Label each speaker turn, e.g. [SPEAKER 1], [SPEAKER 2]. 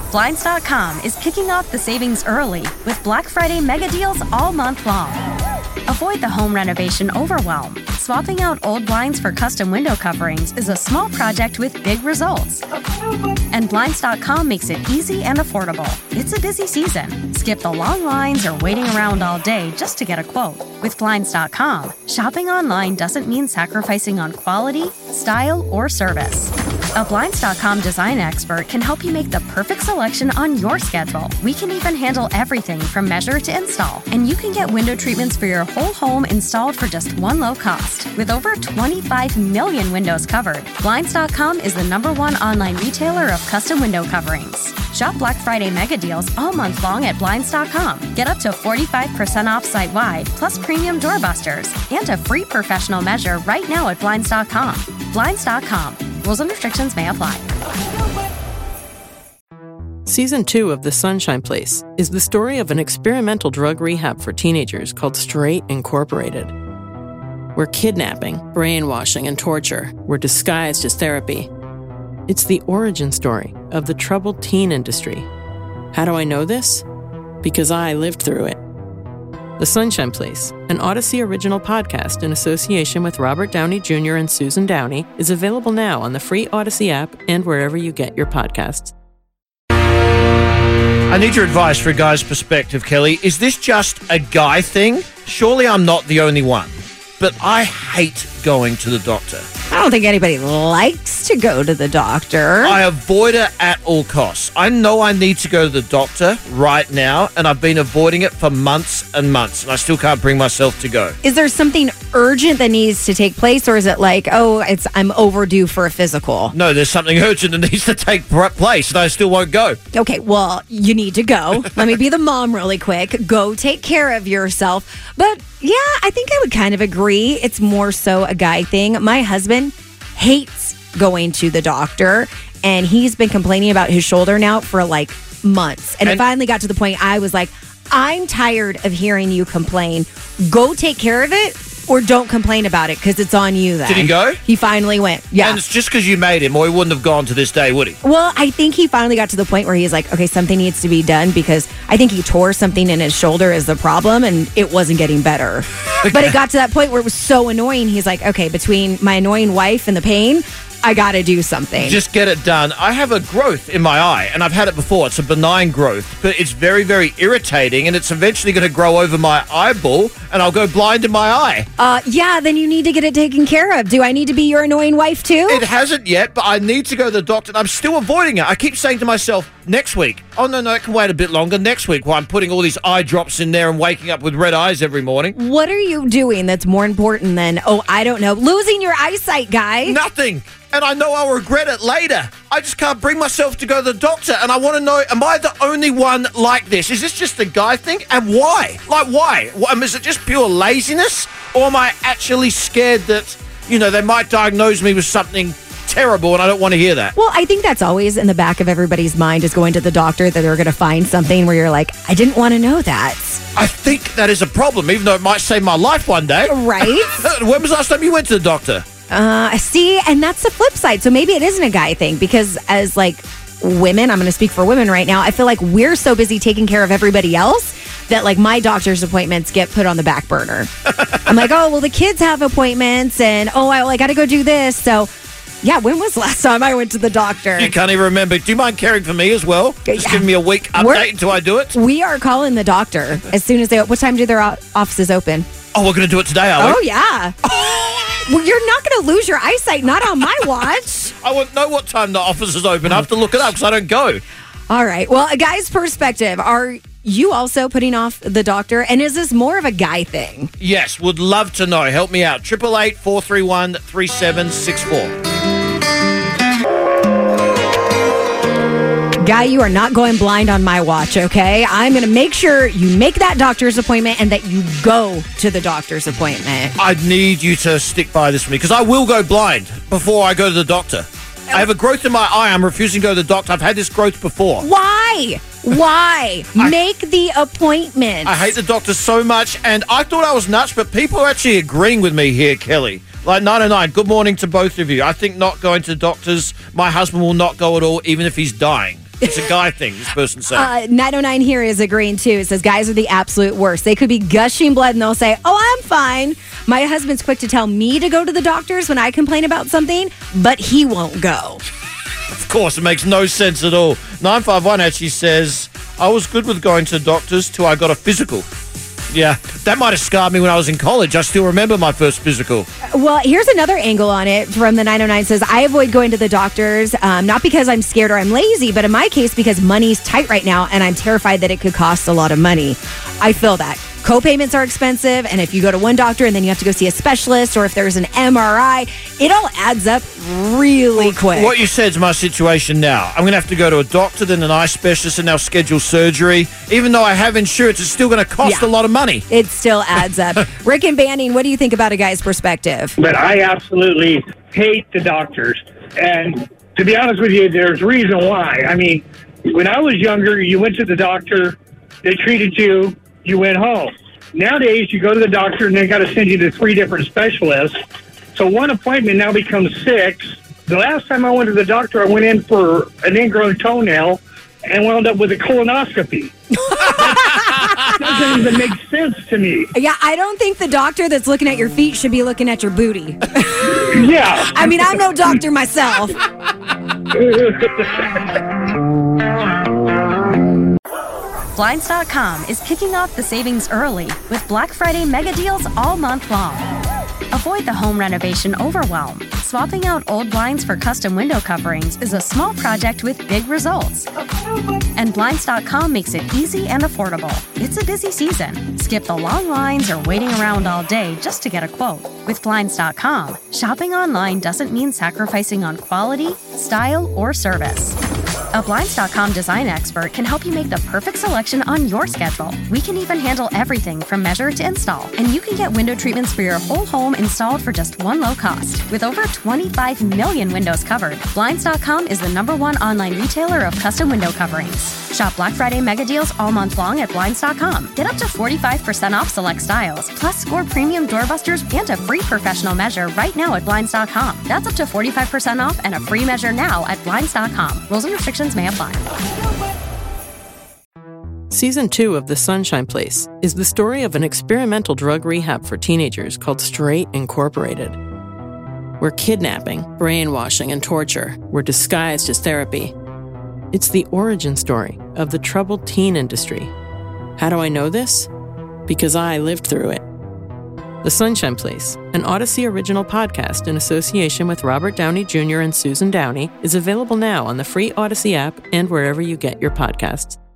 [SPEAKER 1] Blinds.com is kicking off the savings early with Black Friday mega deals all month long. Avoid the home renovation overwhelm. Swapping out old blinds for custom window coverings is a small project with big results. And Blinds.com makes it easy and affordable. It's a busy season. Skip the long lines or waiting around all day just to get a quote. With Blinds.com, shopping online doesn't mean sacrificing on quality, style, or service. A Blinds.com design expert can help you make the perfect selection on your schedule. We can even handle everything from measure to install. And you can get window treatments for your whole home installed for just one low cost. With over 25 million windows covered, Blinds.com is the #1 online retailer of custom window coverings. Shop Black Friday mega deals all month long at Blinds.com. Get up to 45% off site-wide, plus premium doorbusters, and a free professional measure right now at Blinds.com. Blinds.com. Rules and restrictions may apply.
[SPEAKER 2] Season 2 of The Sunshine Place is the story of an experimental drug rehab for teenagers called Straight Incorporated, where kidnapping, brainwashing, and torture were disguised as therapy. It's the origin story of the troubled teen industry. How do I know this? Because I lived through it. The Sunshine Place, an Odyssey original podcast in association with Robert Downey Jr. and Susan Downey, is available now on the free Odyssey app and wherever you get your podcasts.
[SPEAKER 3] I need your advice for a guy's perspective, Kelly. Is this just a guy thing? Surely I'm not the only one. But I hate going to the doctor.
[SPEAKER 4] I don't think anybody likes to go to the doctor.
[SPEAKER 3] I avoid it at all costs. I know I need to go to the doctor right now, and I've been avoiding it for months and months, and I still can't bring myself to go.
[SPEAKER 4] Is there something urgent that needs to take place, or is it like, I'm overdue for a physical?
[SPEAKER 3] No, there's something urgent that needs to take place, and I still won't go.
[SPEAKER 4] Okay, well, you need to go. Let me be the mom really quick. Go take care of yourself. But yeah, I think I would kind of agree. It's more so a guy thing. My husband hates going to the doctor, and he's been complaining about his shoulder now for like months. And it finally got to the point I was like, I'm tired of hearing you complain. Go take care of it, or don't complain about it, because it's on you then.
[SPEAKER 3] Did he go?
[SPEAKER 4] He finally went, yeah.
[SPEAKER 3] And it's just because you made him, or he wouldn't have gone to this day, would he?
[SPEAKER 4] Well, I think he finally got to the point where he's like, okay, something needs to be done, because I think he tore something in his shoulder is the problem, and it wasn't getting better. Okay. But it got to that point where it was so annoying. He's like, okay, between my annoying wife and the pain, I got to do something.
[SPEAKER 3] Just get it done. I have a growth in my eye, and I've had it before. It's a benign growth, but it's very, very irritating, and it's eventually going to grow over my eyeball, and I'll go blind in my eye.
[SPEAKER 4] Yeah, then you need to get it taken care of. Do I need to be your annoying wife too?
[SPEAKER 3] It hasn't yet, but I need to go to the doctor, and I'm still avoiding it. I keep saying to myself, next week. Oh, no, it can wait a bit longer. Next week, while I'm putting all these eye drops in there and waking up with red eyes every morning.
[SPEAKER 4] What are you doing that's more important than, I don't know, losing your eyesight, guy?
[SPEAKER 3] Nothing. And I know I'll regret it later. I just can't bring myself to go to the doctor. And I want to know, am I the only one like this? Is this just a guy thing? And why? Like, why? Is it just pure laziness? Or am I actually scared that, they might diagnose me with something terrible, and I don't want to hear that?
[SPEAKER 4] Well, I think that's always in the back of everybody's mind, is going to the doctor, that they're going to find something where you're like, I didn't want to know that.
[SPEAKER 3] I think that is a problem, even though it might save my life one day.
[SPEAKER 4] Right?
[SPEAKER 3] When was the last time you went to the doctor?
[SPEAKER 4] See, and that's the flip side. So maybe it isn't a guy thing, because as women, I'm going to speak for women right now, I feel like we're so busy taking care of everybody else that my doctor's appointments get put on the back burner. I'm like, the kids have appointments, and I got to go do this. So yeah, when was the last time I went to the doctor?
[SPEAKER 3] You can't even remember. Do you mind caring for me as well? Just give me a week update until I do it.
[SPEAKER 4] We are calling the doctor as soon as what time do their offices open?
[SPEAKER 3] Oh, we're going to do it today, are we?
[SPEAKER 4] Oh, yeah. Well, you're not going to lose your eyesight, not on my watch.
[SPEAKER 3] I won't know what time the office is open. I have to look it up because I don't go.
[SPEAKER 4] All right. Well, a guy's perspective, are you also putting off the doctor? And is this more of a guy thing?
[SPEAKER 3] Yes, would love to know. Help me out. 888-431-3764.
[SPEAKER 4] Guy, you are not going blind on my watch, okay? I'm going to make sure you make that doctor's appointment and that you go to the doctor's appointment.
[SPEAKER 3] I need you to stick by this with me, because I will go blind before I go to the doctor. I have a growth in my eye. I'm refusing to go to the doctor. I've had this growth before.
[SPEAKER 4] Why? Make the appointment.
[SPEAKER 3] I hate the doctor so much, and I thought I was nuts, but people are actually agreeing with me here, Kelly. 909, good morning to both of you. I think not going to the doctors, my husband will not go at all, even if he's dying. It's a guy thing, this person said.
[SPEAKER 4] 909 here is agreeing too. It says guys are the absolute worst. They could be gushing blood and they'll say, oh, I'm fine. My husband's quick to tell me to go to the doctors when I complain about something, but he won't go.
[SPEAKER 3] Of course, it makes no sense at all. 951 actually says, I was good with going to the doctors till I got a physical. Yeah, that might have scarred me when I was in college. I still remember my first physical.
[SPEAKER 4] Well, here's another angle on it from the 909 says, I avoid going to the doctors, not because I'm scared or I'm lazy, but in my case, because money's tight right now and I'm terrified that it could cost a lot of money. I feel that. Co-payments are expensive, and if you go to one doctor and then you have to go see a specialist, or if there's an MRI, it all adds up really quick.
[SPEAKER 3] What you said is my situation now. I'm going to have to go to a doctor, then an eye specialist, and now schedule surgery. Even though I have insurance, it's still going to cost a lot of money.
[SPEAKER 4] It still adds up. Rick and Banning, what do you think about a guy's perspective?
[SPEAKER 5] But I absolutely hate the doctors. And to be honest with you, there's a reason why. I mean, when I was younger, you went to the doctor, they treated you, you went home. Nowadays, you go to the doctor and they got to send you to 3 different specialists. So one appointment now becomes 6. The last time I went to the doctor, I went in for an ingrown toenail and wound up with a colonoscopy. That doesn't even make sense to me.
[SPEAKER 4] Yeah, I don't think the doctor that's looking at your feet should be looking at your booty.
[SPEAKER 5] Yeah.
[SPEAKER 4] I mean, I'm no doctor myself.
[SPEAKER 1] Blinds.com is kicking off the savings early with Black Friday mega deals all month long. Avoid the home renovation overwhelm. Swapping out old blinds for custom window coverings is a small project with big results. And Blinds.com makes it easy and affordable. It's a busy season. Skip the long lines or waiting around all day just to get a quote. With Blinds.com, shopping online doesn't mean sacrificing on quality, style, or service. A Blinds.com design expert can help you make the perfect selection on your schedule. We can even handle everything from measure to install. And you can get window treatments for your whole home installed for just one low cost. With over 25 million windows covered, Blinds.com is the #1 online retailer of custom window coverings. Shop Black Friday mega deals all month long at Blinds.com. Get up to 45% off select styles, plus score premium doorbusters and a free professional measure right now at Blinds.com. That's up to 45% off and a free measure now at Blinds.com. Rules and restrictions may apply.
[SPEAKER 2] Season 2 of The Sunshine Place is the story of an experimental drug rehab for teenagers called Straight Incorporated, where kidnapping, brainwashing, and torture were disguised as therapy. It's the origin story of the troubled teen industry. How do I know this? Because I lived through it. The Sunshine Place, an Odyssey original podcast in association with Robert Downey Jr. and Susan Downey, is available now on the free Odyssey app and wherever you get your podcasts.